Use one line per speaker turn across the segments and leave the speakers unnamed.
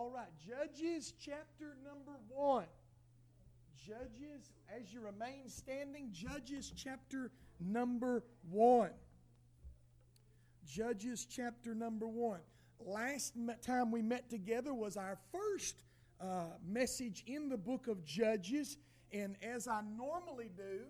All right, Judges chapter number 1. Judges, as you remain standing, Judges chapter number 1. Judges chapter number 1. Last time we met together was our first message in the book of Judges. And as I normally do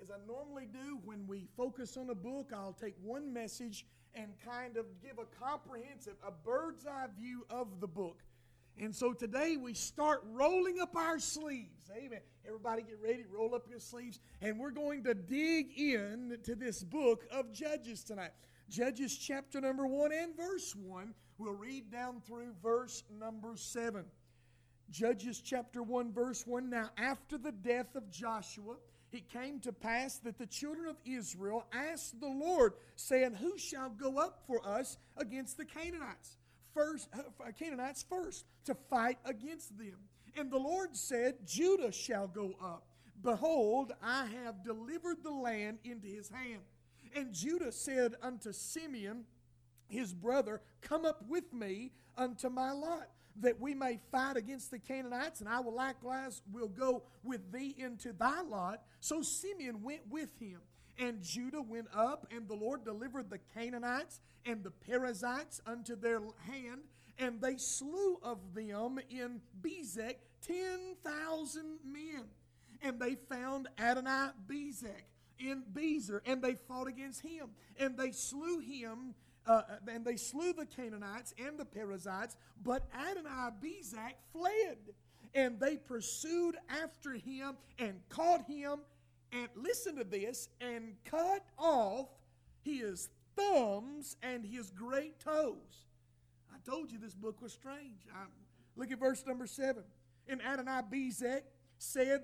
when we focus on a book, I'll take one message and kind of give a comprehensive, a bird's eye view of the book. And so today we start rolling up our sleeves. Amen. Everybody get ready, roll up your sleeves. And we're going to dig in to this book of Judges tonight. Judges chapter number 1 and verse 1. We'll read down through verse number 7. Judges chapter 1 verse 1. Now after the death of Joshua, it came to pass that the children of Israel asked the Lord, saying, Who shall go up for us against the Canaanites? Canaanites first, to fight against them. And the Lord said, Judah shall go up. Behold, I have delivered the land into his hand. And Judah said unto Simeon, his brother, Come up with me unto my lot, that we may fight against the Canaanites, and I will likewise will go with thee into thy lot. So Simeon went with him. And Judah went up, and the Lord delivered the Canaanites and the Perizzites unto their hand, and they slew of them in Bezek 10,000 men. And they found Adonai-Bezek in Bezer, and they fought against him, and they slew him. And they slew the Canaanites and the Perizzites, but Adonai-Bezek fled. And they pursued after him and caught him, and listen to this, and cut off his thumbs and his great toes. I told you this book was strange. Look at verse number 7. And Adonai-Bezek said,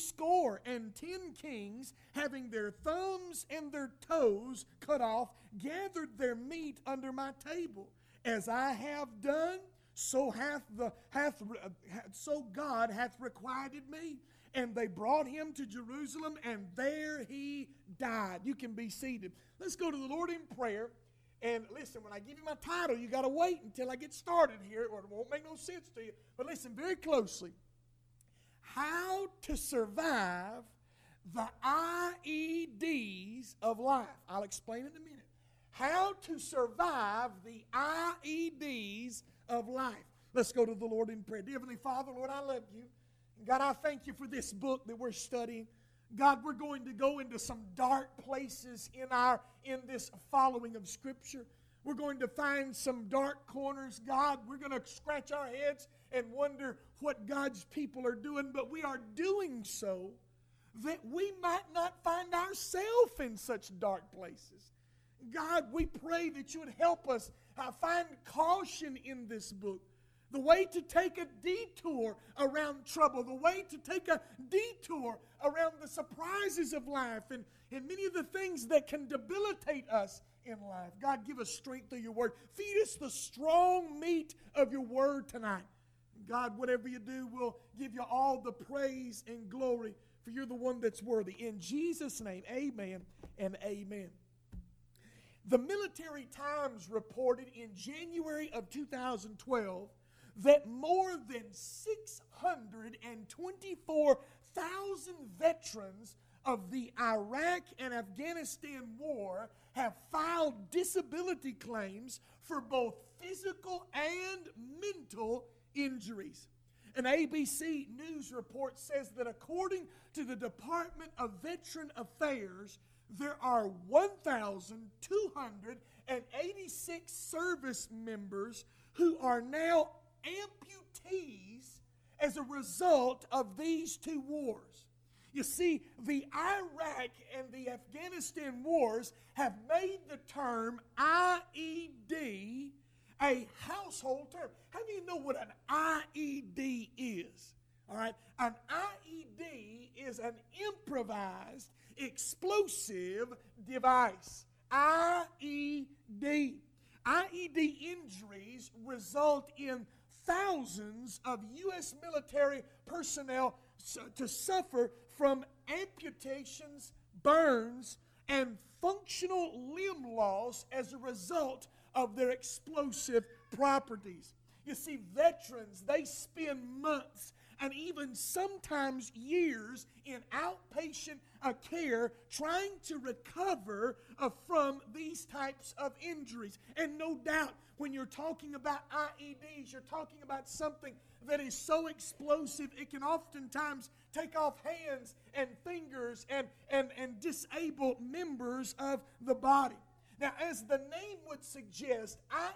70 kings, having their thumbs and their toes cut off, gathered their meat under my table. As I have done, so God hath requited me. And they brought him to Jerusalem, and there he died. You can be seated. Let's go to the Lord in prayer. And listen, when I give you my title, you got to wait until I get started here, or it won't make no sense to you. But listen very closely. How to survive the IEDs of life. I'll explain it in a minute. How to survive the IEDs of life. Let's go to the Lord in prayer. Dear Heavenly Father, Lord, I love you. And God, I thank you for this book that we're studying. God, we're going to go into some dark places in this following of Scripture. We're going to find some dark corners. God, we're going to scratch our heads and wonder what God's people are doing, but we are doing so that we might not find ourselves in such dark places. God, we pray that you would help us find caution in this book. The way to take a detour around trouble, the way to take a detour around the surprises of life and many of the things that can debilitate us in life. God, give us strength through your word. Feed us the strong meat of your word tonight. God, whatever you do, we'll give you all the praise and glory, for you're the one that's worthy. In Jesus' name, amen and amen. The Military Times reported in January of 2012 that more than 624,000 veterans of the Iraq and Afghanistan war have filed disability claims for both physical and mental injuries. An ABC News report says that according to the Department of Veteran Affairs, there are 1,286 service members who are now amputees as a result of these two wars. You see, the Iraq and the Afghanistan wars have made the term IED a household term. How do you know what an IED is? All right, an IED is an improvised explosive device. IED. IED injuries result in thousands of U.S. military personnel to suffer from amputations, burns, and functional limb loss as a result of their explosive properties. You see, veterans, they spend months and even sometimes years in outpatient care trying to recover from these types of injuries. And no doubt, when you're talking about IEDs, you're talking about something that is so explosive it can oftentimes take off hands and fingers and disable members of the body. Now, as the name would suggest,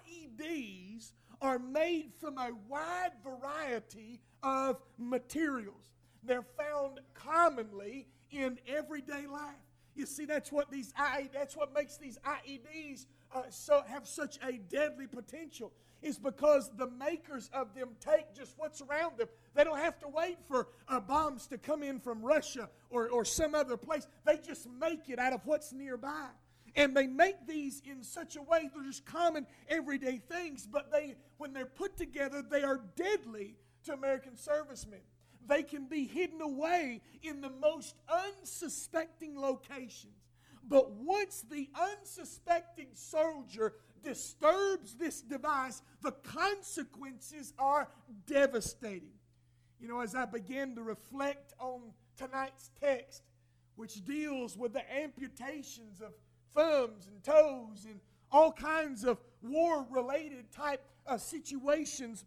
IEDs are made from a wide variety of materials. They're found commonly in everyday life. You see, that's what makes these IEDs have such a deadly potential, is because the makers of them take just what's around them. They don't have to wait for bombs to come in from Russia or some other place. They just make it out of what's nearby. And they make these in such a way, they're just common everyday things, but when they're put together, they are deadly to American servicemen. They can be hidden away in the most unsuspecting locations. But once the unsuspecting soldier disturbs this device, the consequences are devastating. You know, as I began to reflect on tonight's text, which deals with the amputations of thumbs and toes and all kinds of war-related type situations,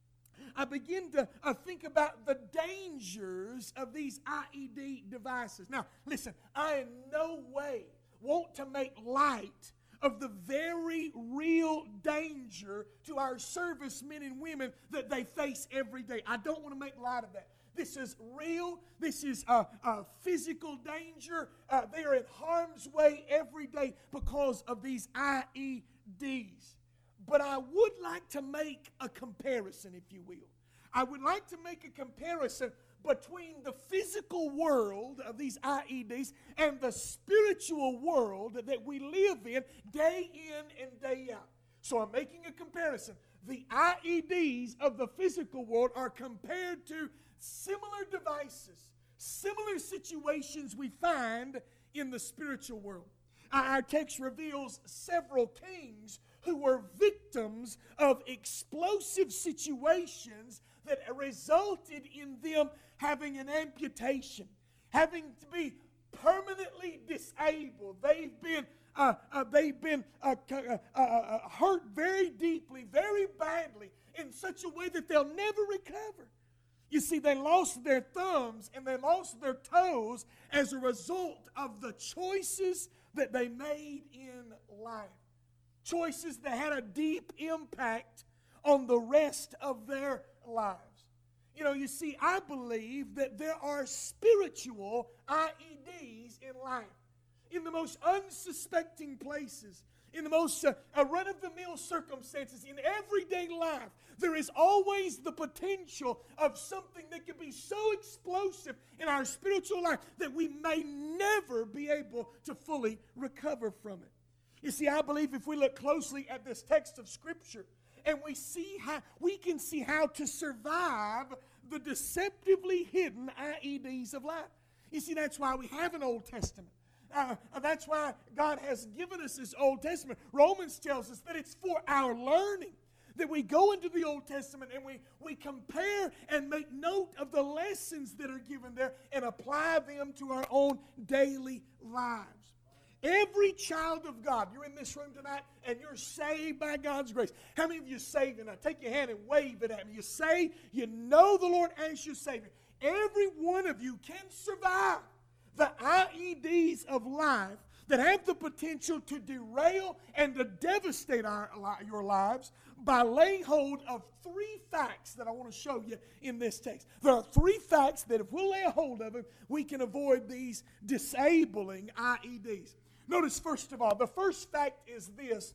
I begin to think about the dangers of these IED devices. Now, listen, I in no way want to make light of the very real danger to our servicemen and women that they face every day. I don't want to make light of that. This is real. This is a physical danger. They are in harm's way every day because of these IEDs. But I would like to make a comparison, if you will. I would like to make a comparison between the physical world of these IEDs and the spiritual world that we live in day in and day out. So I'm making a comparison. The IEDs of the physical world are compared to similar devices, similar situations we find in the spiritual world. Our text reveals several kings who were victims of explosive situations that resulted in them having an amputation, having to be permanently disabled. They've been hurt very deeply, very badly, in such a way that they'll never recover. You see, they lost their thumbs and they lost their toes as a result of the choices that they made in life. Choices that had a deep impact on the rest of their lives. You know, you see, I believe that there are spiritual IEDs in life. In the most unsuspecting places, in the most run-of-the-mill circumstances, in everyday life, there is always the potential of something that can be so explosive in our spiritual life that we may never be able to fully recover from it. You see, I believe if we look closely at this text of Scripture and we can see how to survive the deceptively hidden IEDs of life. You see, that's why we have an Old Testament. That's why God has given us this Old Testament. Romans tells us that it's for our learning, that we go into the Old Testament and we compare and make note of the lessons that are given there and apply them to our own daily lives. Every child of God, you're in this room tonight and you're saved by God's grace. How many of you are saved tonight? Take your hand and wave it at me. You're saved. You know the Lord as your Savior. Every one of you can survive the IEDs of life that have the potential to derail and to devastate your lives by laying hold of three facts that I want to show you in this text. There are three facts that if we'll lay a hold of them, we can avoid these disabling IEDs. Notice, first of all, the first fact is this.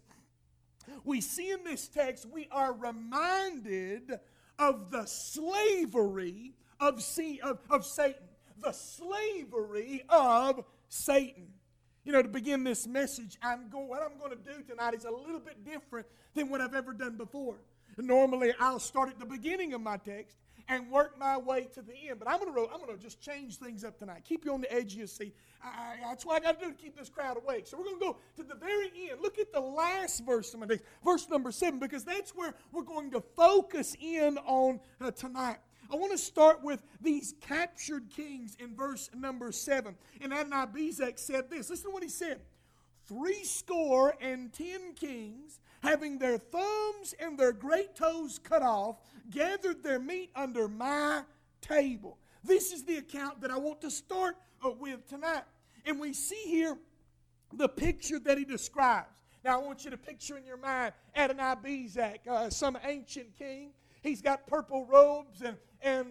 We see in this text, we are reminded of the slavery of Satan. The slavery of Satan. You know, to begin this message, what I'm going to do tonight is a little bit different than what I've ever done before. Normally, I'll start at the beginning of my text, and work my way to the end. But I'm going to just change things up tonight. Keep you on the edge of your seat. That's what I got to do to keep this crowd awake. So we're going to go to the very end. Look at the last verse of my text, verse number 7, because that's where we're going to focus in on tonight. I want to start with these captured kings in verse number 7. And Adonai-Bezek said this. Listen to what he said. 70 kings, having their thumbs and their great toes cut off, gathered their meat under my table. This is the account that I want to start with tonight. And we see here the picture that he describes. Now I want you to picture in your mind Adonai-Bezek, some ancient king. He's got purple robes and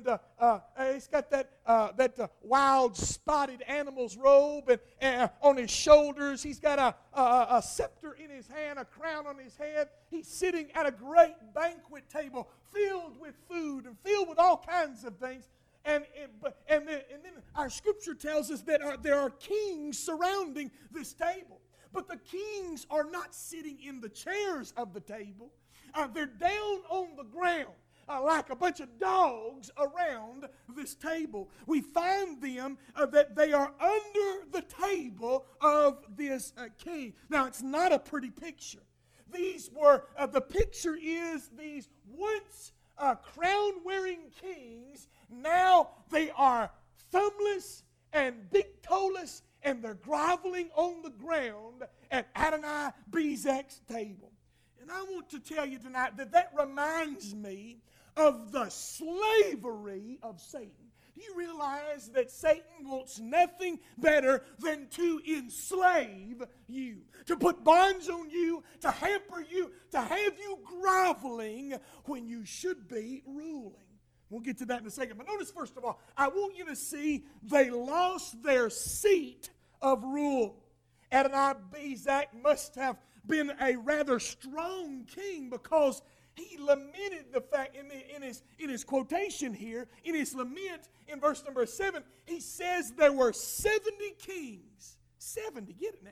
he's got that wild spotted animal's robe and on his shoulders. He's got a scepter in his hand, a crown on his head. He's sitting at a great banquet table filled with food and filled with all kinds of things. And then our scripture tells us that there are kings surrounding this table. But the kings are not sitting in the chairs of the table. They're down on the ground like a bunch of dogs around this table. We find them that they are under the table of this king. Now, it's not a pretty picture. These were, the picture is these once crown-wearing kings. Now they are thumbless and big-toeless, and they're groveling on the ground at Adonai-Bezek's table. And I want to tell you tonight that reminds me of the slavery of Satan. Do you realize that Satan wants nothing better than to enslave you, to put bonds on you, to hamper you, to have you groveling when you should be ruling? We'll get to that in a second. But notice, first of all, I want you to see they lost their seat of rule. Adonai-Bezek must have been a rather strong king, because he lamented the fact in his quotation here, in his lament in verse number 7, he says there were 70 kings. 70, get it now.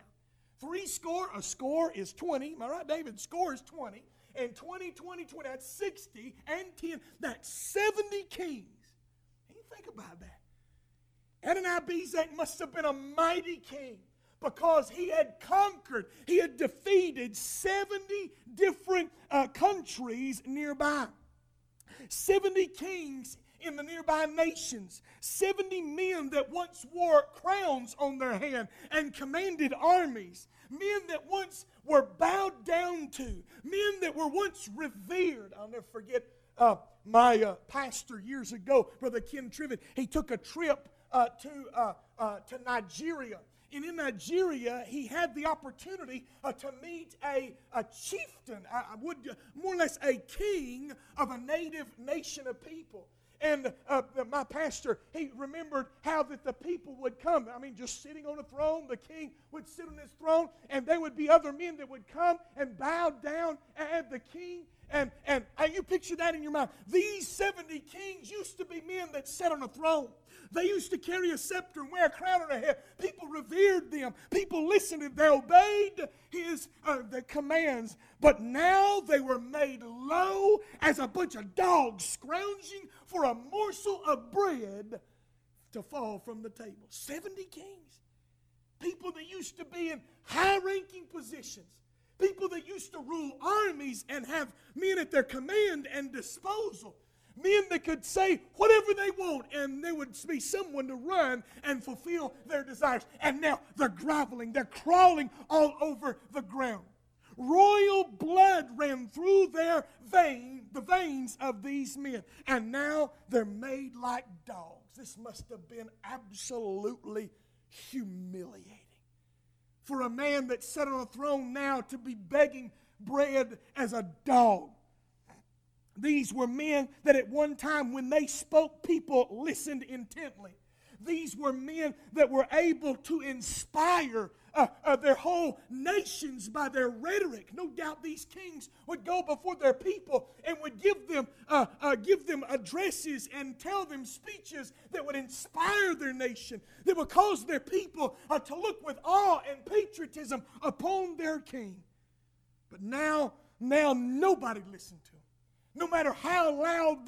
70, a score is 20. Am I right, David? Score is 20. And 20, that's 60, and 10, that's 70 kings. And you think about that. Adonai-Bezek must have been a mighty king, because he had conquered, he had defeated 70 different countries nearby. 70 kings in the nearby nations. 70 men that once wore crowns on their hand and commanded armies. Men that once were bowed down to. Men that were once revered. I'll never forget my pastor years ago, Brother Ken Trivet. He took a trip to Nigeria. And in Nigeria, he had the opportunity to meet a chieftain, more or less a king of a native nation of people. And my pastor, he remembered how that the people would come. I mean, just sitting on a throne, the king would sit on his throne, and there would be other men that would come and bow down at the king. And you picture that in your mind. These 70 kings used to be men that sat on a throne. They used to carry a scepter and wear a crown on their head. People revered them. People listened to them. They obeyed the commands. But now they were made low as a bunch of dogs scrounging for a morsel of bread to fall from the table. 70 kings. People that used to be in high-ranking positions. People that used to rule armies and have men at their command and disposal. Men that could say whatever they want, and there would be someone to run and fulfill their desires. And now they're groveling, they're crawling all over the ground. Royal blood ran through the veins of these men. And now they're made like dogs. This must have been absolutely humiliating. For a man that sat on a throne now to be begging bread as a dog. These were men that at one time when they spoke, people listened intently. These were men that were able to inspire their whole nations by their rhetoric. No doubt these kings would go before their people and would give them addresses and tell them speeches that would inspire their nation, that would cause their people to look with awe and patriotism upon their king. But now nobody listened to them. No matter how loud they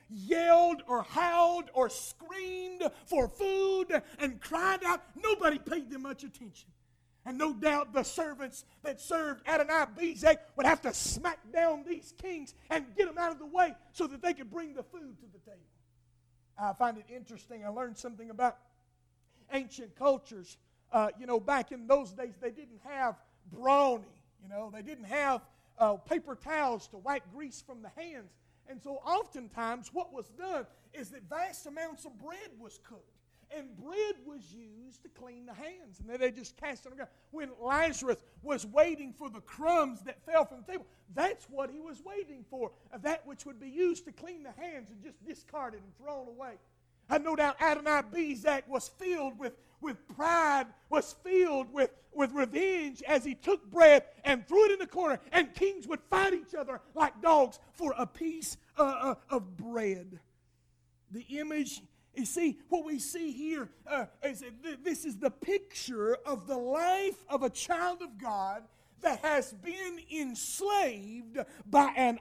yelled or howled or screamed for food and cried out, nobody paid them much attention. And no doubt the servants that served Adonai-Bezek would have to smack down these kings and get them out of the way so that they could bring the food to the table. I find it interesting. I learned something about ancient cultures. Back in those days, they didn't have brawny. They didn't have paper towels to wipe grease from the hands. And so oftentimes what was done is that vast amounts of bread was cooked. And bread was used to clean the hands. And then they just cast it on the ground. When Lazarus was waiting for the crumbs that fell from the table, that's what he was waiting for. That which would be used to clean the hands and just discarded and thrown away. I no doubt Adonai-Bezek was filled with pride, was filled with revenge as he took bread and threw it in the corner. And kings would fight each other like dogs for a piece of bread. The image... You see, what we see here is that this is the picture of the life of a child of God that has been enslaved by an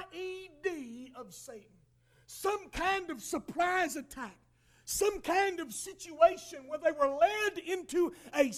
IED of Satan. Some kind of surprise attack. Some kind of situation where they were led into a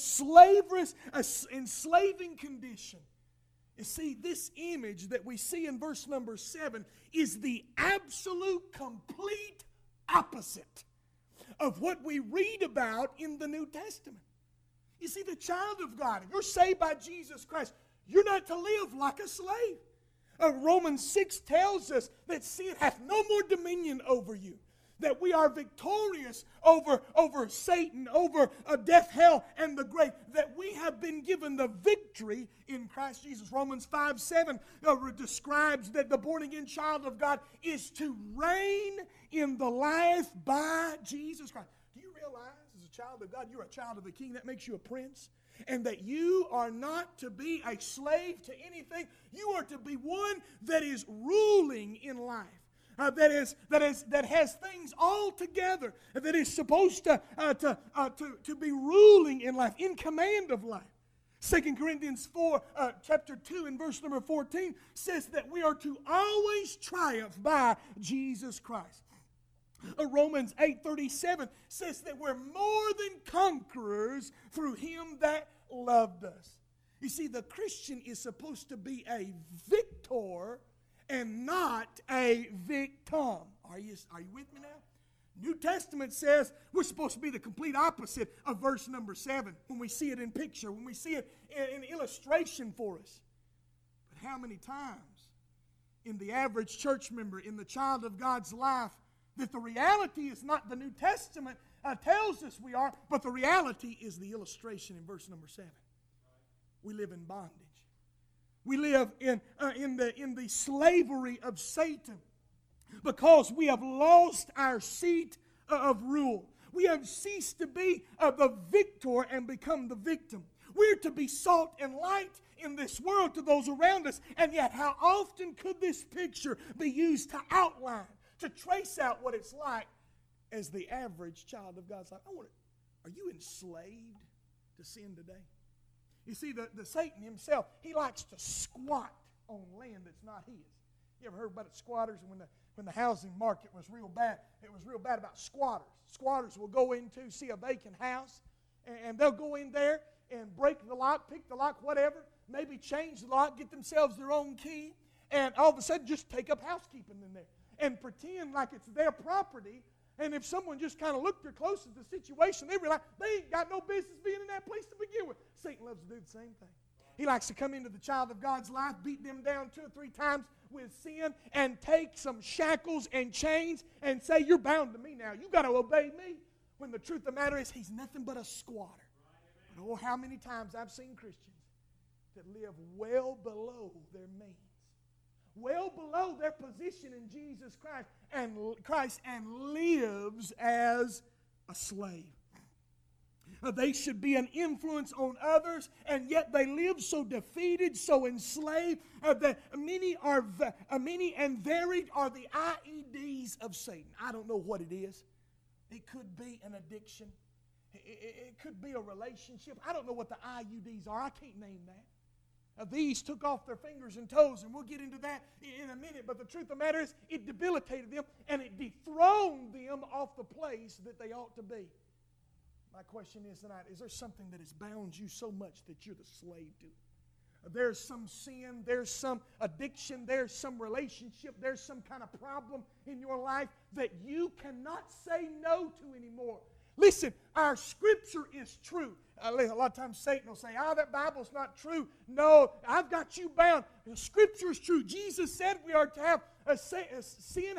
enslaving condition. You see, this image that we see in verse number 7 is the absolute, complete opposite of what we read about in the New Testament. You see, the child of God, if you're saved by Jesus Christ, you're not to live like a slave. Romans 6 tells us that sin hath no more dominion over you, that we are victorious over Satan, over death, hell, and the grave, that we have been given the victory in Christ Jesus. Romans 5:7 describes that the born-again child of God is to reign in the life by Jesus Christ. Do you realize, as a child of God, you're a child of the King? That makes you a prince. And that you are not to be a slave to anything. You are to be one that is ruling in life. That has things all together, that is supposed to be ruling in life, in command of life. 2 Corinthians 4, chapter 2 and verse number 14 says that we are to always triumph by Jesus Christ. Romans 8:37 says that we're more than conquerors through Him that loved us. You see, the Christian is supposed to be a victor and not a victim. Are you with me now? New Testament says we're supposed to be the complete opposite of verse number 7 when we see it in picture, when we see it in illustration for us. But how many times in the average church member, in the child of God's life, that the reality is not the New Testament tells us we are, but the reality is the illustration in verse number 7. We live in bondage. We live in the slavery of Satan because we have lost our seat of rule. We have ceased to be the victor and become the victim. We're to be salt and light in this world to those around us. And yet, how often could this picture be used to outline, to trace out what it's like as the average child of God's life? Are you enslaved to sin today? You see, the Satan himself, he likes to squat on land that's not his. You ever heard about squatters? When the housing market was real bad, it was real bad about squatters. Squatters will go into, see a vacant house, and they'll go in there and break the lock, pick the lock, whatever, maybe change the lock, get themselves their own key, and all of a sudden just take up housekeeping in there and pretend like it's their property. And if someone just kind of looked or close at the situation, they realize they ain't got no business being in that place to begin with. Satan loves to do the same thing. He likes to come into the child of God's life, beat them down 2 or 3 times with sin, and take some shackles and chains and say, you're bound to me now. You've got to obey me. When the truth of the matter is, he's nothing but a squatter. But oh, how many times I've seen Christians that live well below their means, well below their position in Jesus Christ, and lives as a slave. They should be an influence on others, and yet they live so defeated, so enslaved, that many and varied are the IEDs of Satan. I don't know what it is. It could be an addiction. It could be a relationship. I don't know what the IUDs are. I can't name that. These took off their fingers and toes, and we'll get into that in a minute. But the truth of the matter is, it debilitated them, and it dethroned them off the place that they ought to be. My question is tonight, is there something that has bound you so much that you're the slave to it? There's some sin, there's some addiction, there's some relationship, there's some kind of problem in your life that you cannot say no to anymore. Listen, our Scripture is true. A lot of times Satan will say, that Bible's not true. No, I've got you bound. The Scripture is true. Jesus said we are to have, sin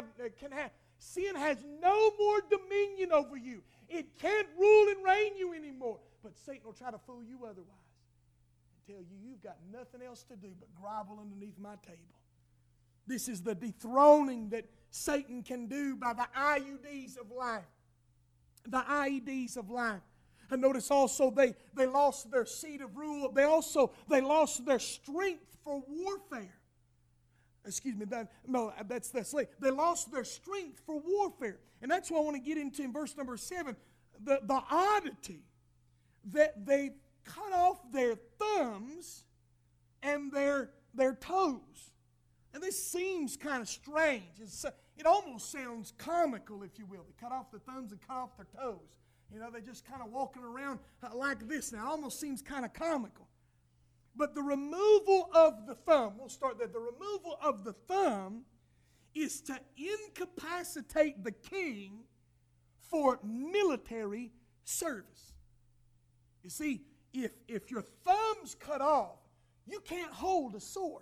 has no more dominion over you. It can't rule and reign you anymore. But Satan will try to fool you otherwise and tell you you've got nothing else to do but grovel underneath my table. This is the dethroning that Satan can do by the IUDs of life. The IEDs of life. And notice also they lost their seat of rule. They lost their strength for warfare. Excuse me, that's slave. They lost their strength for warfare. And that's what I want to get into in verse number 7. The oddity that they cut off their thumbs and their toes. And this seems kind of strange. It almost sounds comical, if you will. They cut off their thumbs and cut off their toes. They're just kind of walking around like this now. It almost seems kind of comical. But the removal of the thumb, we'll start there. The removal of the thumb is to incapacitate the king for military service. You see, if your thumb's cut off, you can't hold a sword.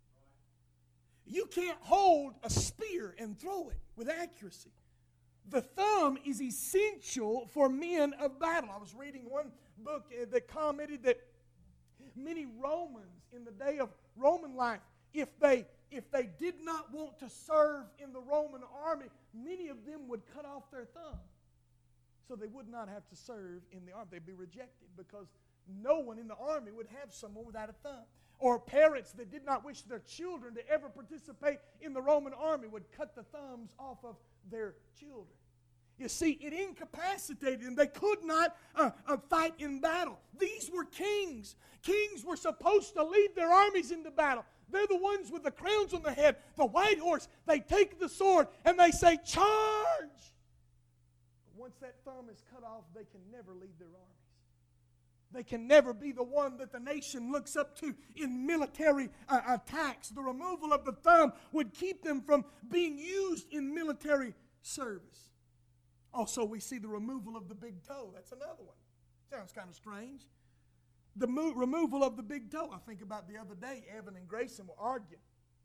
You can't hold a spear and throw it with accuracy. The thumb is essential for men of battle. I was reading one book that commented that many Romans in the day of Roman life, if they did not want to serve in the Roman army, many of them would cut off their thumb. So they would not have to serve in the army. They'd be rejected because no one in the army would have someone without a thumb. Or parents that did not wish their children to ever participate in the Roman army would cut the thumbs off of their children. You see, it incapacitated them. They could not fight in battle. These were kings. Kings were supposed to lead their armies into battle. They're the ones with the crowns on their head, the white horse. They take the sword and they say, charge! But once that thumb is cut off, they can never lead their armies. They can never be the one that the nation looks up to in military attacks. The removal of the thumb would keep them from being used in military service. Also, we see the removal of the big toe. That's another one. Sounds kind of strange. The removal of the big toe. I think about the other day, Evan and Grayson were arguing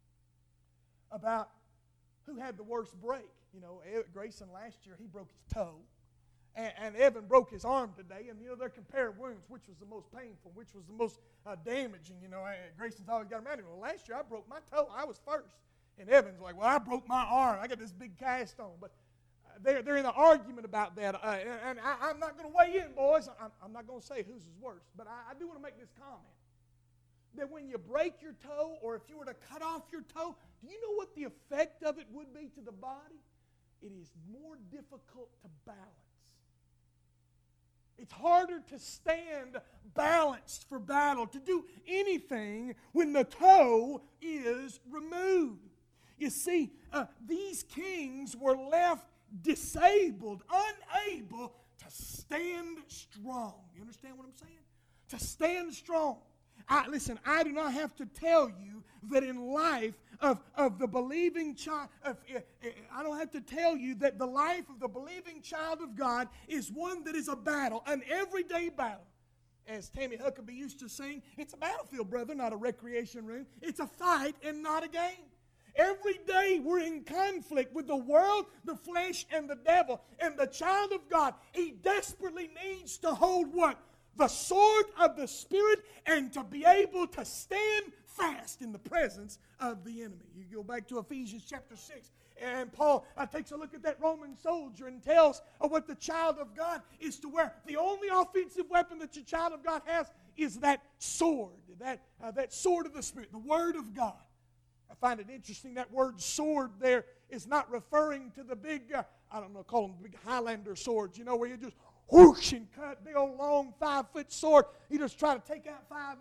about who had the worst break. Grayson last year, he broke his toe. And Evan broke his arm today. And, they're comparing wounds. Which was the most painful? Which was the most damaging? Grayson's always got him out. Well, last year I broke my toe. I was first. And Evan's like, well, I broke my arm. I got this big cast on. But they're in an argument about that. And I'm not going to weigh in, boys. I'm not going to say whose is worse. But I do want to make this comment. That when you break your toe, or if you were to cut off your toe, do you know what the effect of it would be to the body? It is more difficult to balance. It's harder to stand balanced for battle, to do anything when the toe is removed. You see, these kings were left disabled, unable to stand strong. You understand what I'm saying? To stand strong. Listen, I do not have to tell you that in life of the believing child, I don't have to tell you that the life of the believing child of God is one that is a battle, an everyday battle. As Tammy Huckabee used to sing, it's a battlefield, brother, not a recreation room. It's a fight and not a game. Every day we're in conflict with the world, the flesh, and the devil. And the child of God, he desperately needs to hold what? The sword of the Spirit, and to be able to stand fast in the presence of the enemy. You go back to Ephesians chapter 6, and Paul takes a look at that Roman soldier and tells what the child of God is to wear. The only offensive weapon that your child of God has is that sword, that sword of the Spirit, the Word of God. I find it interesting that word sword there is not referring to the big, call them big Highlander swords, where you just whoosh and cut, big old long 5-foot sword. You just try to take out 5 enemies.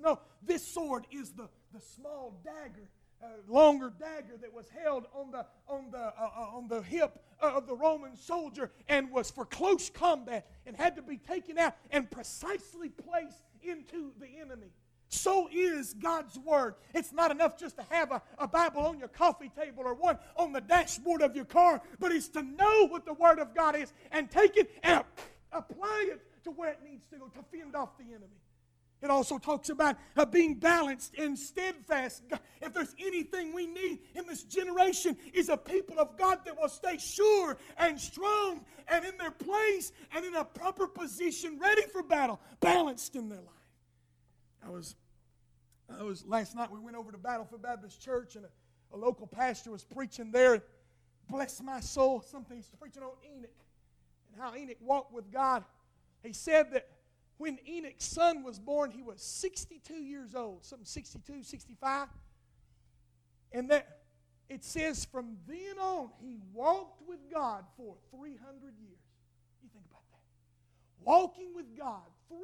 No, this sword is the small dagger, longer dagger that was held on the hip of the Roman soldier and was for close combat and had to be taken out and precisely placed into the enemy. So is God's Word. It's not enough just to have a Bible on your coffee table or one on the dashboard of your car, but it's to know what the Word of God is and take it and apply it to where it needs to go to fend off the enemy. It also talks about being balanced and steadfast. If there's anything we need in this generation is a people of God that will stay sure and strong and in their place and in a proper position, ready for battle, balanced in their life. I was last night we went over to Battlefield Baptist Church and a local pastor was preaching there. Bless my soul, something he's preaching on Enoch and how Enoch walked with God. He said that when Enoch's son was born, he was 62 years old, something 62, 65. And that it says from then on, he walked with God for 300 years. You think about that. Walking with God,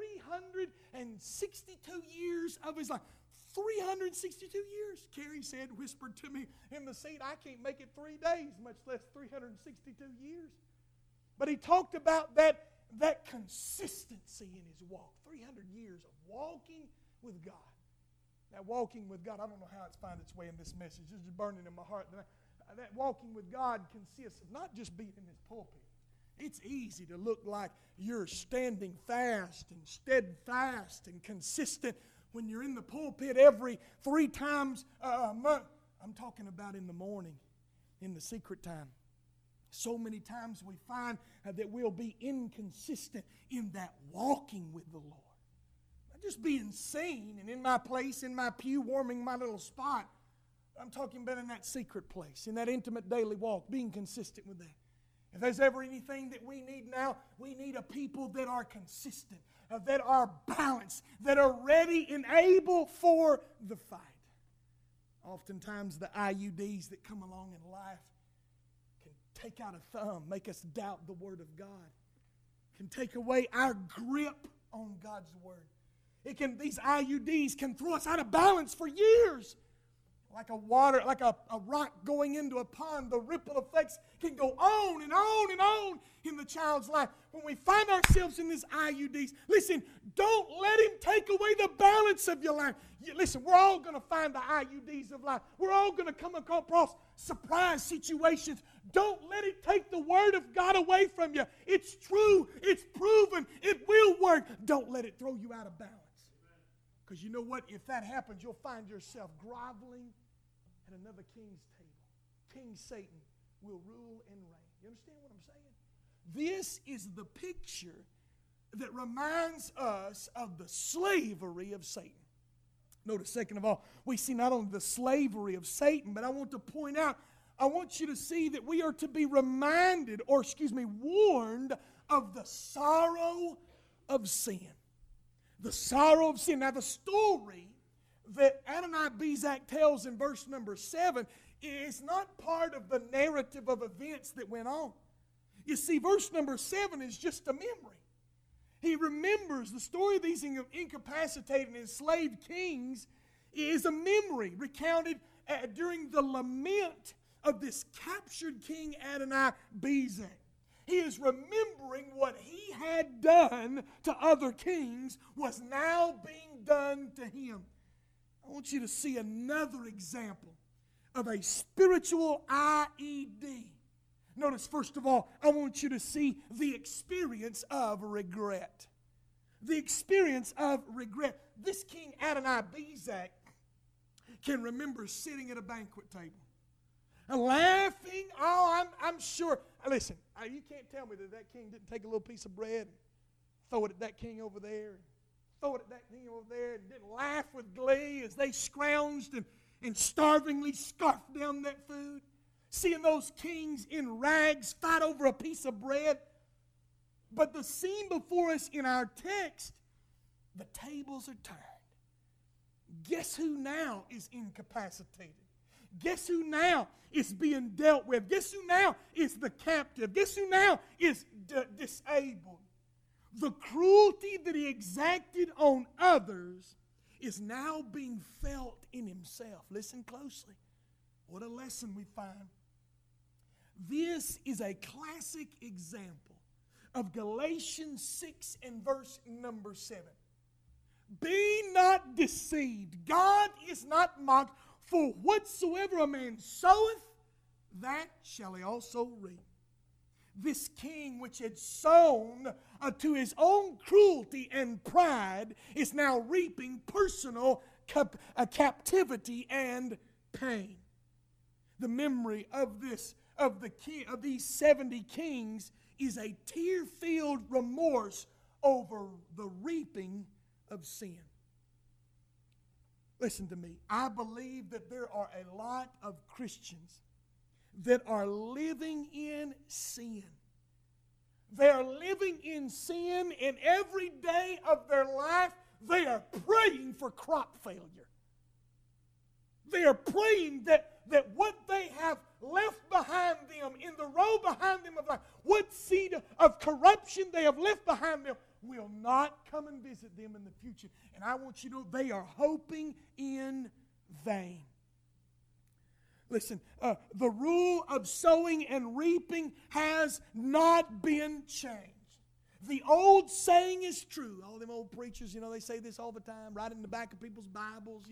362 years of his life. 362 years. Carrie said, whispered to me in the seat, I can't make it 3 days, much less 362 years. But he talked about that consistency in his walk. 300 years of walking with God. Now, walking with God, I don't know how it's found its way in this message. It's just burning in my heart. That walking with God consists of not just being in his pulpit. It's easy to look like you're standing fast and steadfast and consistent when you're in the pulpit every 3 times a month. I'm talking about in the morning, in the secret time. So many times we find that we'll be inconsistent in that walking with the Lord. Not just being seen and in my place, in my pew, warming my little spot. I'm talking about in that secret place, in that intimate daily walk, being consistent with that. If there's ever anything that we need now, we need a people that are consistent, that are balanced, that are ready and able for the fight. Oftentimes the IUDs that come along in life can take out a thumb, make us doubt the Word of God, can take away our grip on God's Word. These IUDs can throw us out of balance for years. Like a rock going into a pond, the ripple effects can go on and on and on in the child's life. When we find ourselves in these IUDs, listen, don't let him take away the balance of your life. Listen, we're all going to find the IUDs of life. We're all going to come across surprise situations. Don't let it take the Word of God away from you. It's true. It's proven. It will work. Don't let it throw you out of balance. Because you know what? If that happens, you'll find yourself groveling at another king's table. King Satan will rule and reign. You understand what I'm saying? This is the picture that reminds us of the slavery of Satan. Notice, second of all, we see not only the slavery of Satan, but I want to point out, I want you to see that we are to be reminded, warned of the sorrow of sin. The sorrow of sin. Now, the story that Adonai-Bezek tells in verse number 7 is not part of the narrative of events that went on. You see, verse number 7 is just a memory. He remembers the story of these incapacitated and enslaved kings is a memory recounted during the lament of this captured king Adonai-Bezek. He is remembering what he had done to other kings was now being done to him. I want you to see another example of a spiritual IED. Notice, first of all, I want you to see the experience of regret. The experience of regret. This king Adonai-Bezek can remember sitting at a banquet table, laughing. Oh, I'm sure. Listen, you can't tell me that king didn't take a little piece of bread and throw it at that king over there, and throw it at that king over there, and didn't laugh with glee as they scrounged and starvingly scarfed down that food. Seeing those kings in rags fight over a piece of bread. But the scene before us in our text, the tables are turned. Guess who now is incapacitated? Guess who now is being dealt with? Guess who now is the captive? Guess who now is disabled? The cruelty that he exacted on others is now being felt in himself. Listen closely. What a lesson we find. This is a classic example of Galatians 6 and verse number 7. Be not deceived. God is not mocked. For whatsoever a man soweth, that shall he also reap. This king which had sown to his own cruelty and pride is now reaping personal captivity and pain. The memory of these 70 kings is a tear-filled remorse over the reaping of sin. Listen to me. I believe that there are a lot of Christians that are living in sin. They are living in sin, and every day of their life they are praying for crop failure. They are praying that what they have left behind them, in the row behind them of life, what seed of corruption they have left behind them, will not come and visit them in the future. And I want you to know they are hoping in vain. Listen, the rule of sowing and reaping has not been changed. The old saying is true. All them old preachers, they say this all the time, right in the back of people's Bibles,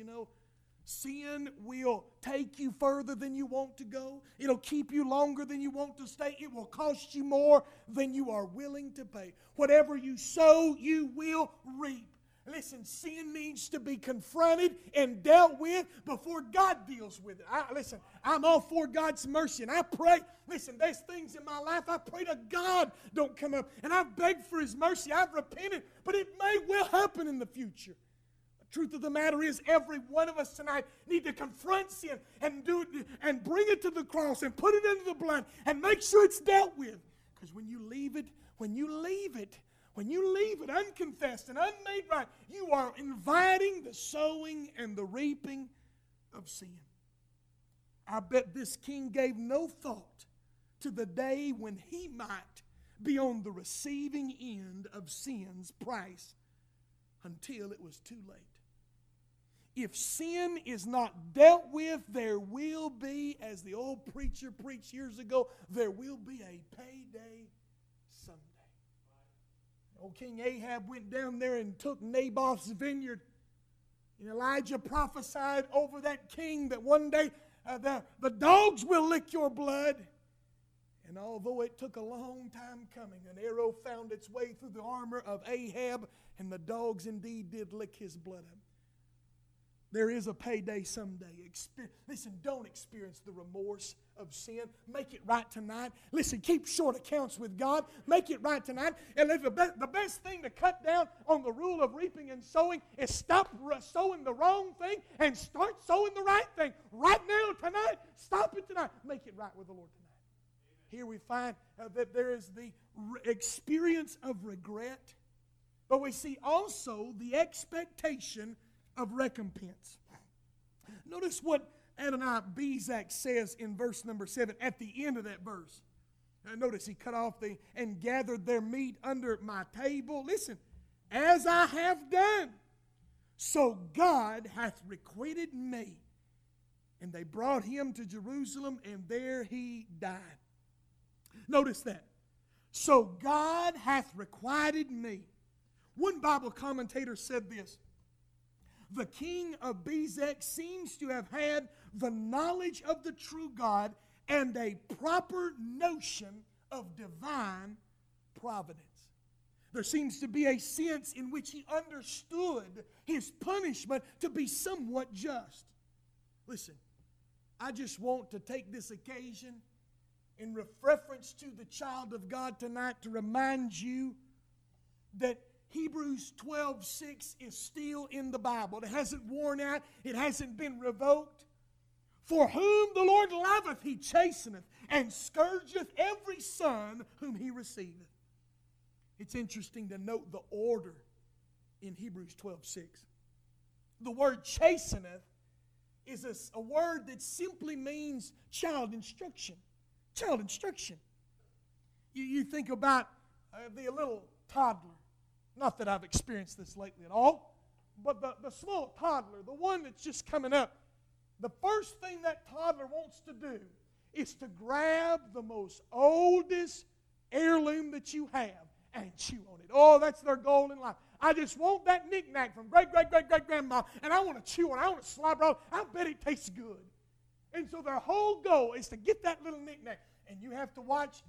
Sin will take you further than you want to go. It'll keep you longer than you want to stay. It will cost you more than you are willing to pay. Whatever you sow, you will reap. Listen, sin needs to be confronted and dealt with before God deals with it. I'm all for God's mercy, and I pray. Listen, there's things in my life I pray to God don't come up, and I've begged for His mercy. I've repented, but it may well happen in the future. Truth of the matter is, every one of us tonight need to confront sin and do it and bring it to the cross and put it under the blood and make sure it's dealt with. Because when you leave it unconfessed and unmade right, you are inviting the sowing and the reaping of sin. I bet this king gave no thought to the day when he might be on the receiving end of sin's price until it was too late. If sin is not dealt with, there will be, as the old preacher preached years ago, there will be a payday someday. Old King Ahab went down there and took Naboth's vineyard. And Elijah prophesied over that king that one day the dogs will lick your blood. And although it took a long time coming, an arrow found its way through the armor of Ahab, and the dogs indeed did lick his blood up. There is a payday someday. Listen, don't experience the remorse of sin. Make it right tonight. Listen, keep short accounts with God. Make it right tonight. And the best thing to cut down on the rule of reaping and sowing is stop sowing the wrong thing and start sowing the right thing. Right now, tonight. Stop it tonight. Make it right with the Lord tonight. Here we find that there is the experience of regret, but we see also the expectation of recompense. Notice what Adonai Bezek says in verse number 7 at the end of that verse. Notice he cut off and gathered their meat under my table. Listen, as I have done, so God hath requited me. And they brought him to Jerusalem, and there he died. Notice that. So God hath requited me. One Bible commentator said this: the king of Bezek seems to have had the knowledge of the true God and a proper notion of divine providence. There seems to be a sense in which he understood his punishment to be somewhat just. Listen, I just want to take this occasion in reference to the child of God tonight to remind you that Hebrews 12:6 is still in the Bible. It hasn't worn out. It hasn't been revoked. For whom the Lord loveth, he chasteneth, and scourgeth every son whom he receiveth. It's interesting to note the order in Hebrews 12:6. The word chasteneth is a word that simply means child instruction. Child instruction. You think about the little toddler. Not that I've experienced this lately at all, But the small toddler, the one that's just coming up, the first thing that toddler wants to do is to grab the most oldest heirloom that you have and chew on it. Oh, that's their goal in life. I just want that knick-knack from great-great-great-great-grandma, and I want to chew on it. I want to slobber on it. I bet it tastes good. And so their whole goal is to get that little knick-knack. And you have to watch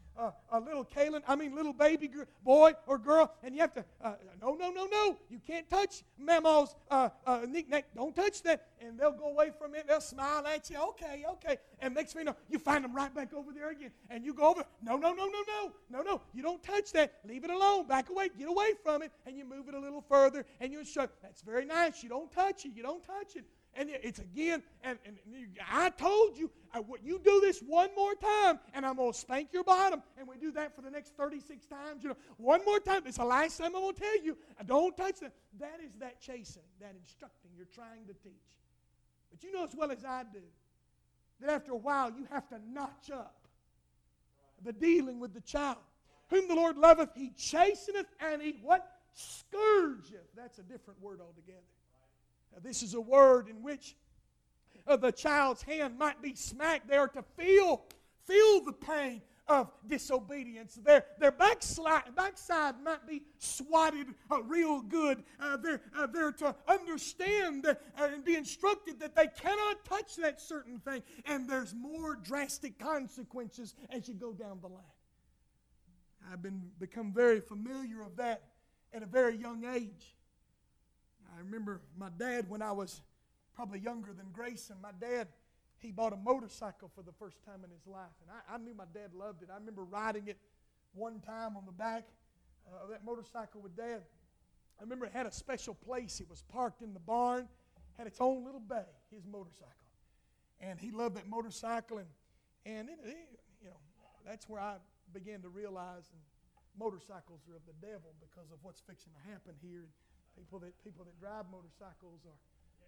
little baby boy or girl, and you have to, no, you can't touch Mama's knick-knack. Don't touch that. And they'll go away from it. They'll smile at you. Okay. And next thing you know, you find them right back over there again. And you go over, no, you don't touch that. Leave it alone. Back away. Get away from it. And you move it a little further, and you instruct, that's very nice. You don't touch it. And it's again, and I told you, you do this one more time, and I'm going to spank your bottom. And we do that for the next 36 times. One more time. It's the last time I'm going to tell you. Don't touch that. That is that chastening, that instructing you're trying to teach. But you know as well as I do that after a while you have to notch up the dealing with the child. Whom the Lord loveth, He chasteneth, and He what? Scourgeth. That's a different word altogether. Now, this is a word in which the child's hand might be smacked there to feel the pain of disobedience. Their backside might be swatted real good. They're to understand and be instructed that they cannot touch that certain thing. And there's more drastic consequences as you go down the line. I've become very familiar of that at a very young age. I remember my dad when I was probably younger than Grayson. My dad, he bought a motorcycle for the first time in his life. And I knew my dad loved it. I remember riding it one time on the back of that motorcycle with Dad. I remember it had a special place. It was parked in the barn, had its own little bay, his motorcycle. And he loved that motorcycle. And that's where I began to realize motorcycles are of the devil because of what's fixing to happen here. People that drive motorcycles are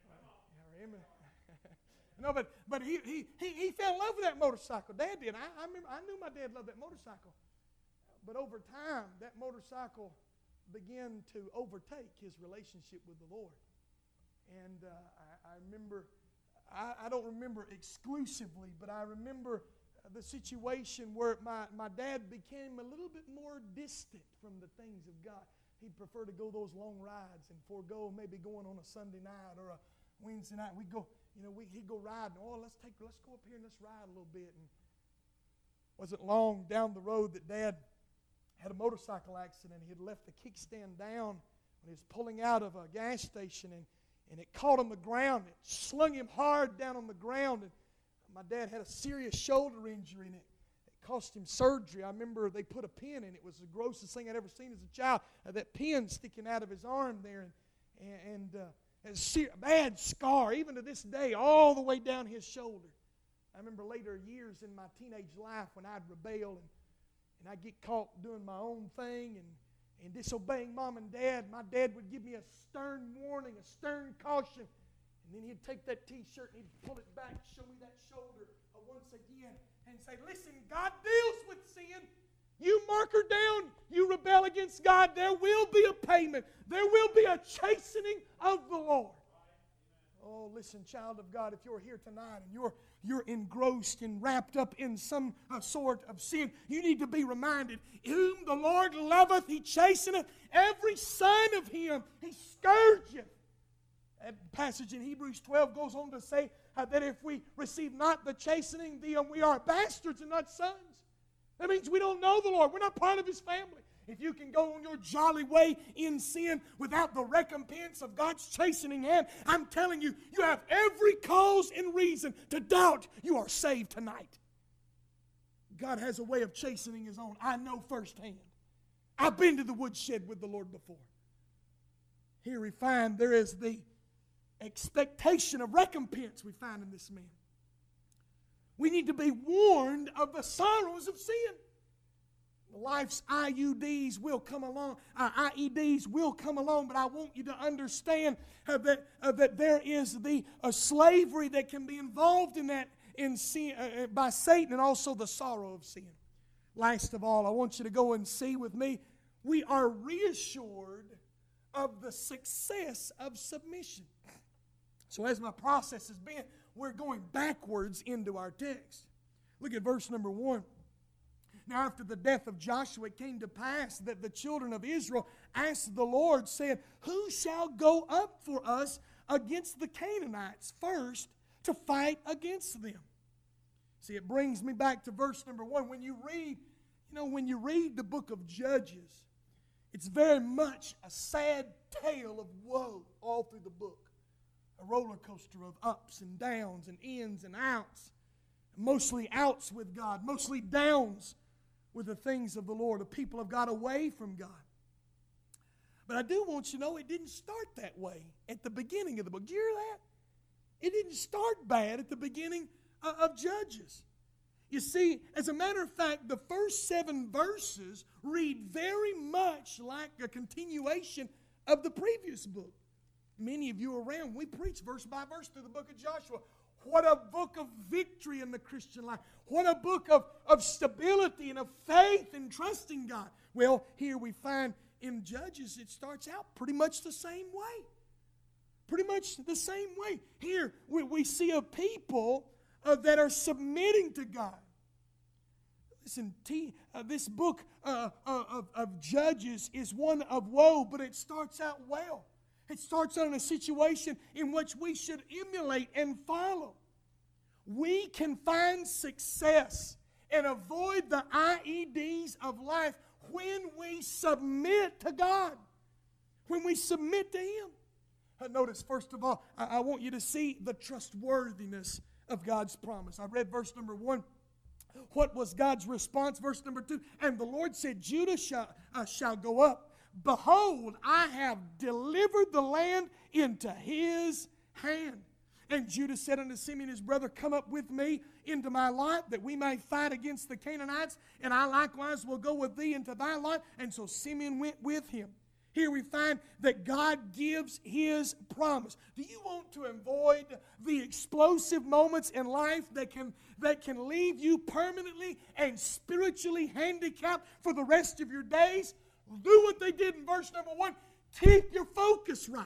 no, but he fell in love with that motorcycle. Dad did. I knew my dad loved that motorcycle. But over time, that motorcycle began to overtake his relationship with the Lord. And I remember, I don't remember exclusively, but I remember the situation where my dad became a little bit more distant from the things of God. He'd prefer to go those long rides and forego maybe going on a Sunday night or a Wednesday night. He'd go riding. Oh, let's go up here and let's ride a little bit. And it wasn't long down the road that Dad had a motorcycle accident. He had left the kickstand down when he was pulling out of a gas station, and it caught on the ground. It slung him hard down on the ground, and my dad had a serious shoulder injury, and it cost him surgery. I remember they put a pin in. It was the grossest thing I'd ever seen as a child. That pin sticking out of his arm there, and a bad scar, even to this day, all the way down his shoulder. I remember later years in my teenage life when I'd rebel and I'd get caught doing my own thing and disobeying Mom and Dad. My dad would give me a stern warning, a stern caution, and then he'd take that T-shirt and he'd pull it back, show me that shoulder once again, and say, listen, God deals with sin. You mark her down. You rebel against God. There will be a payment. There will be a chastening of the Lord. Oh, listen, child of God, if you're here tonight and you're engrossed and wrapped up in some sort of sin, you need to be reminded, whom the Lord loveth, He chasteneth. Every son of Him, He scourgeth. That passage in Hebrews 12 goes on to say that if we receive not the chastening, then we are bastards and not sons. That means we don't know the Lord. We're not part of His family. If you can go on your jolly way in sin without the recompense of God's chastening hand, I'm telling you, you have every cause and reason to doubt you are saved tonight. God has a way of chastening His own. I know firsthand. I've been to the woodshed with the Lord before. Here we find there is the expectation of recompense we find in this man. We need to be warned of the sorrows of sin. Life's IUDs will come along, IEDs will come along, but I want you to understand that there is the slavery that can be involved in that in sin, by Satan, and also the sorrow of sin. Last of all, I want you to go and see with me, we are reassured of the success of submission. So as my process has been, we're going backwards into our text. Look at verse number 1. Now after the death of Joshua, it came to pass that the children of Israel asked the Lord, saying, Who shall go up for us against the Canaanites first to fight against them? See, it brings me back to verse number 1. When you read the book of Judges, it's very much a sad tale of woe all through the book. A roller coaster of ups and downs and ins and outs. Mostly outs with God, mostly downs with the things of the Lord. The people of God away from God. But I do want you to know it didn't start that way at the beginning of the book. Do you hear that? It didn't start bad at the beginning of Judges. You see, as a matter of fact, the first 7 verses read very much like a continuation of the previous book. Many of you are around. We preach verse by verse through the book of Joshua. What a book of victory in the Christian life. What a book of stability and of faith and trusting God. Well, here we find in Judges, it starts out pretty much the same way. Pretty much the same way. Here we see a people that are submitting to God. Listen, this book of Judges is one of woe, but it starts out well. It starts out in a situation in which we should emulate and follow. We can find success and avoid the IEDs of life when we submit to God, when we submit to Him. Notice, first of all, I want you to see the trustworthiness of God's promise. I read verse number 1. What was God's response? Verse number 2. And the Lord said, Judah shall go up. Behold, I have delivered the land into his hand. And Judah said unto Simeon his brother, Come up with me into my lot, that we may fight against the Canaanites, and I likewise will go with thee into thy lot. And so Simeon went with him. Here we find that God gives His promise. Do you want to avoid the explosive moments in life that can leave you permanently and spiritually handicapped for the rest of your days? Do what they did in verse number 1. Keep your focus right.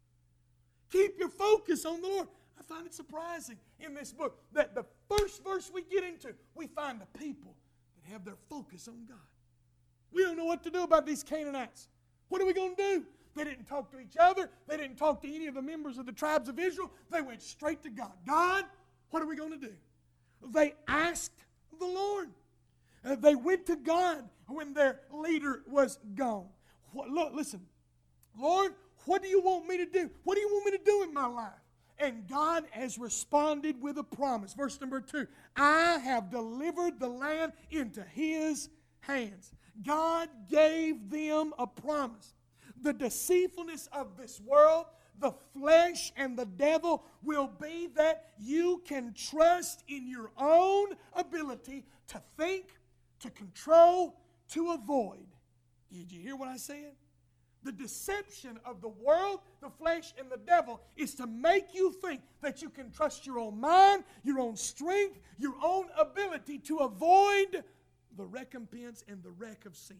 Keep your focus on the Lord. I find it surprising in this book that the first verse we get into, we find the people that have their focus on God. We don't know what to do about these Canaanites. What are we going to do? They didn't talk to each other. They didn't talk to any of the members of the tribes of Israel. They went straight to God. God, what are we going to do? They asked the Lord. They went to God when their leader was gone. Look, listen. Lord, what do you want me to do? What do you want me to do in my life? And God has responded with a promise. Verse number 2. I have delivered the land into His hands. God gave them a promise. The deceitfulness of this world, the flesh, and the devil will be that you can trust in your own ability to think, to control, to avoid. Did you hear what I said? The deception of the world, the flesh, and the devil is to make you think that you can trust your own mind, your own strength, your own ability to avoid the recompense and the wreck of sin.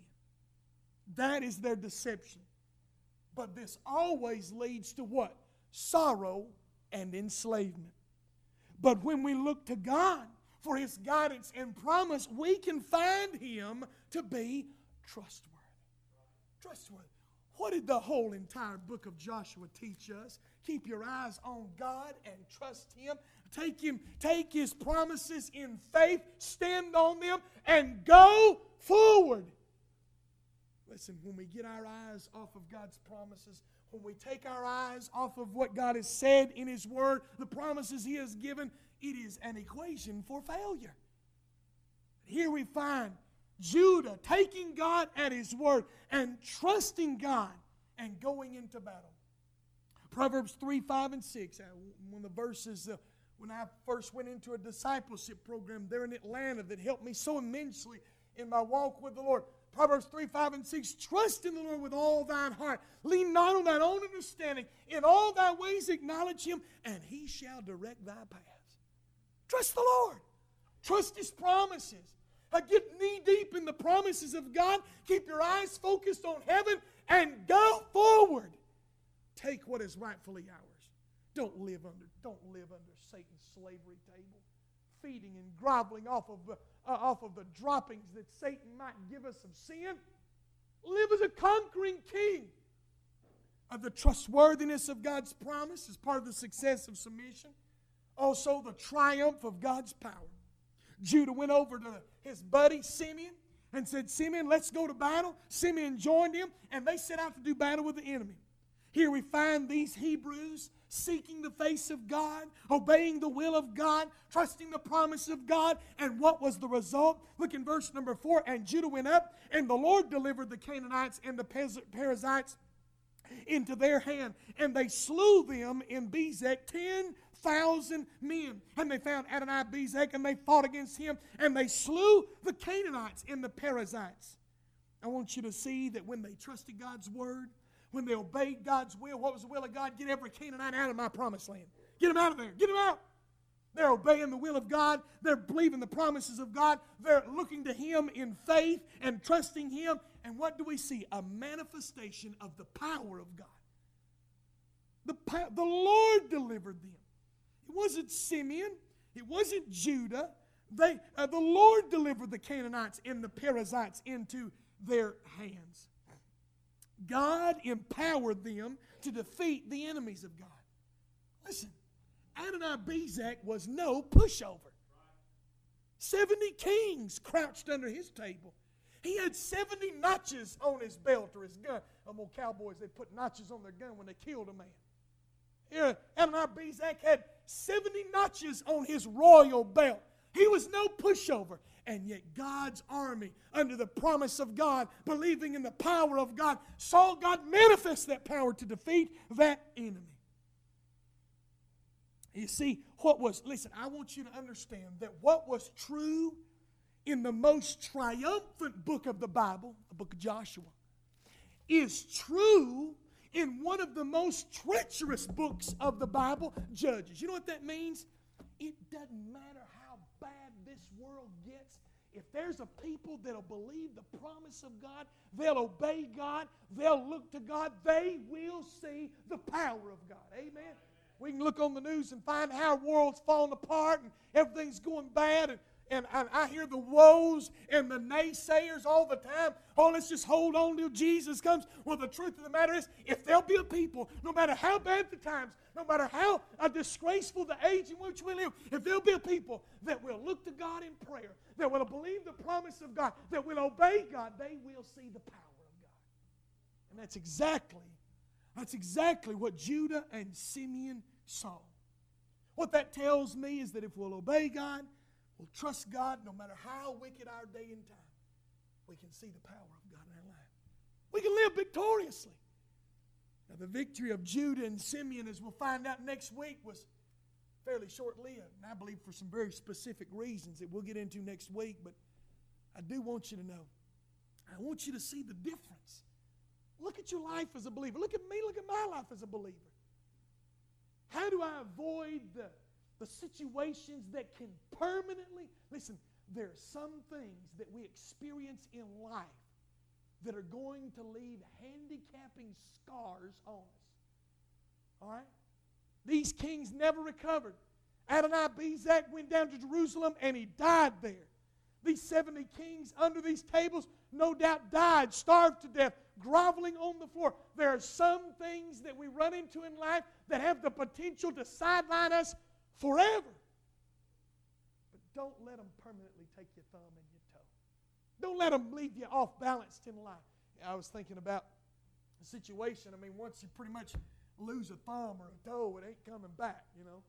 That is their deception. But this always leads to what? Sorrow and enslavement. But when we look to God for His guidance and promise, we can find Him to be trustworthy. Trustworthy. What did the whole entire book of Joshua teach us? Keep your eyes on God and trust Him. Take His promises in faith, stand on them, and go forward. Listen, when we get our eyes off of God's promises, when we take our eyes off of what God has said in His Word, the promises He has given, it is an equation for failure. Here we find Judah taking God at His word and trusting God and going into battle. Proverbs 3, 5, and 6. One of the verses when I first went into a discipleship program there in Atlanta that helped me so immensely in my walk with the Lord. Proverbs 3, 5, and 6. Trust in the Lord with all thine heart. Lean not on thine own understanding. In all thy ways acknowledge Him, and He shall direct thy paths. Trust the Lord. Trust His promises. Get knee deep in the promises of God. Keep your eyes focused on heaven and go forward. Take what is rightfully ours. Don't live under Satan's slavery table, feeding and groveling off of the droppings that Satan might give us of sin. Live as a conquering king. The trustworthiness of God's promise is part of the success of submission. Also, the triumph of God's power. Judah went over to his buddy Simeon and said, Simeon, let's go to battle. Simeon joined him, and they set out to do battle with the enemy. Here we find these Hebrews seeking the face of God, obeying the will of God, trusting the promise of God. And what was the result? Look in verse number 4. And Judah went up, and the Lord delivered the Canaanites and the Perizzites into their hand. And they slew them in Bezek 10,000 men. And they found Adonai-Bezek, and they fought against him, and they slew the Canaanites and the Perizzites. I want you to see that when they trusted God's word, when they obeyed God's will, what was the will of God? Get every Canaanite out of my promised land. Get them out of there. Get them out. They're obeying the will of God. They're believing the promises of God. They're looking to Him in faith and trusting Him. And what do we see? A manifestation of the power of God. The Lord delivered them. It wasn't Simeon. It wasn't Judah. The Lord delivered the Canaanites and the Perizzites into their hands. God empowered them to defeat the enemies of God. Listen, Adonai-Bezek was no pushover. 70 kings crouched under his table. He had 70 notches on his belt or his gun. Old cowboys, they put notches on their gun when they killed a man. Here, Adonai-Bezek had 70 notches on his royal belt. He was no pushover. And yet God's army, under the promise of God, believing in the power of God, saw God manifest that power to defeat that enemy. You see, listen, I want you to understand that what was true in the most triumphant book of the Bible, the book of Joshua, is true in one of the most treacherous books of the Bible, Judges. You know what that means? It doesn't matter how bad this world gets. If there's a people that'll believe the promise of God, they'll obey God, they'll look to God, they will see the power of God. Amen. We can look on the news and find how our world's falling apart and everything's going bad. And I hear the woes and the naysayers all the time. Oh, let's just hold on till Jesus comes. Well, the truth of the matter is, if there'll be a people, no matter how bad the times, no matter how disgraceful the age in which we live, if there'll be a people that will look to God in prayer, that will believe the promise of God, that will obey God, they will see the power of God. And that's exactly what Judah and Simeon saw. What that tells me is that if we'll obey God, we'll trust God, no matter how wicked our day and time, we can see the power of God in our life. We can live victoriously. Now, the victory of Judah and Simeon, as we'll find out next week, was fairly short-lived, and I believe for some very specific reasons that we'll get into next week. But I do want you to know, I want you to see the difference. Look at your life as a believer. Look at me, look at my life as a believer. How do I avoid the situations that can permanently, listen, there are some things that we experience in life that are going to leave handicapping scars on us. All right? These kings never recovered. Adonai-Bezek went down to Jerusalem and he died there. These 70 kings under these tables no doubt died, starved to death, groveling on the floor. There are some things that we run into in life that have the potential to sideline us forever. But don't let them permanently take your thumb and your toe. Don't let them leave you off balanced in life. I was thinking about a situation. I mean, once you pretty much lose a thumb or a toe, it ain't coming back, you know.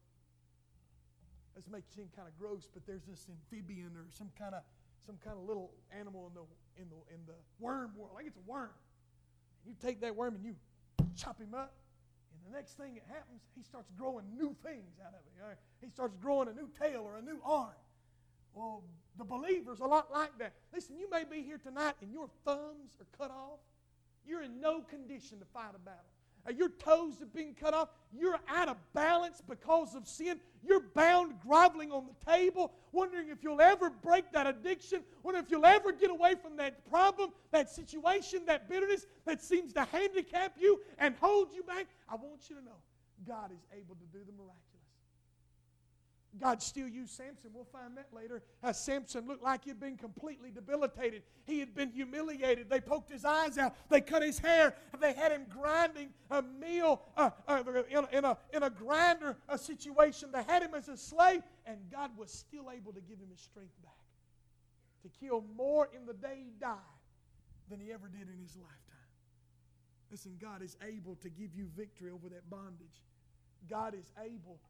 This makes it seem kind of gross, but there's this amphibian or some kind of little animal in the worm world. Like it's a worm. You take that worm and you chop him up, and the next thing that happens, he starts growing new things out of it. Right? He starts growing a new tail or a new arm. Well, the believer's a lot like that. Listen, you may be here tonight and your thumbs are cut off. You're in no condition to fight a battle. your toes have been cut off, you're out of balance because of sin, you're bound groveling on the table, wondering if you'll ever break that addiction, wondering if you'll ever get away from that problem, that situation, that bitterness that seems to handicap you and hold you back, I want you to know God is able to do the miraculous. God still used Samson. We'll find that later. Samson looked like he had been completely debilitated. He had been humiliated. They poked his eyes out. They cut his hair. They had him grinding a meal in a grinder situation. They had him as a slave. And God was still able to give him his strength back to kill more in the day he died than he ever did in his lifetime. Listen, God is able to give you victory over that bondage. God is able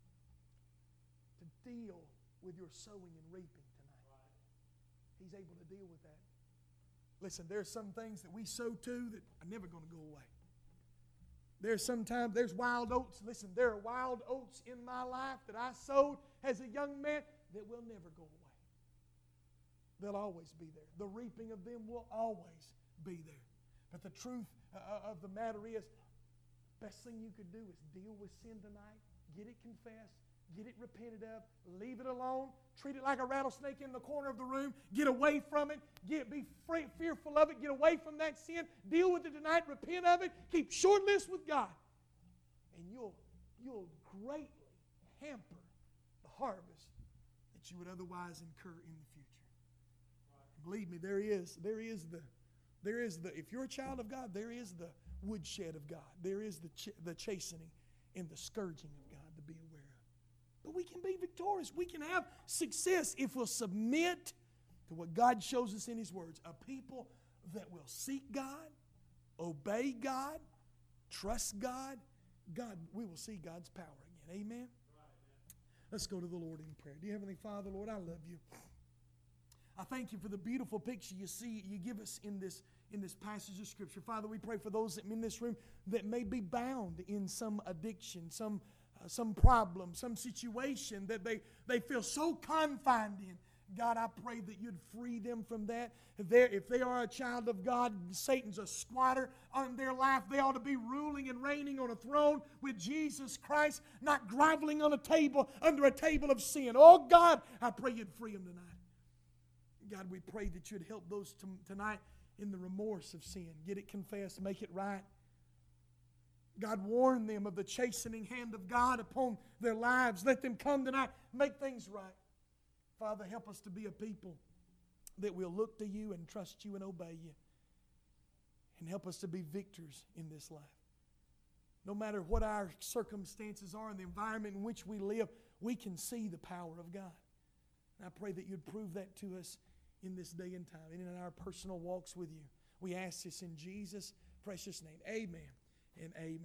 to deal with your sowing and reaping tonight. He's able to deal with that. Listen, there's some things that we sow to that are never going to go away. There's wild oats. Listen, there are wild oats in my life that I sowed as a young man that will never go away. They'll always be there. The reaping of them will always be there. But the truth of the matter is, the best thing you could do is deal with sin tonight, get it confessed, get it repented of, leave it alone, treat it like a rattlesnake in the corner of the room, get away from it, be fearful of it, get away from that sin, deal with it tonight, repent of it, keep short lists with God, and you'll greatly hamper the harvest that you would otherwise incur in the future. Believe me, there is the if you're a child of God, there is the woodshed of God. There is the chastening and the scourging of God to be aware of. But we can be victorious. We can have success if we'll submit to what God shows us in His words. A people that will seek God, obey God, trust God. We will see God's power again. Amen? Let's go to the Lord in prayer. Dear Heavenly Father, Lord, I love you. I thank you for the beautiful picture you give us in this passage of Scripture. Father, we pray for those in this room that may be bound in some addiction, some problem, some situation that they feel so confined in. God, I pray that you'd free them from that. If they are a child of God, Satan's a squatter on their life. They ought to be ruling and reigning on a throne with Jesus Christ, not groveling on a table, under a table of sin. Oh God, I pray you'd free them tonight. God, we pray that you'd help those tonight in the remorse of sin. Get it confessed, make it right. God, warn them of the chastening hand of God upon their lives. Let them come tonight, make things right. Father, help us to be a people that will look to you and trust you and obey you. And help us to be victors in this life. No matter what our circumstances are and the environment in which we live, we can see the power of God. And I pray that you'd prove that to us in this day and time and in our personal walks with you. We ask this in Jesus' precious name. Amen and amen.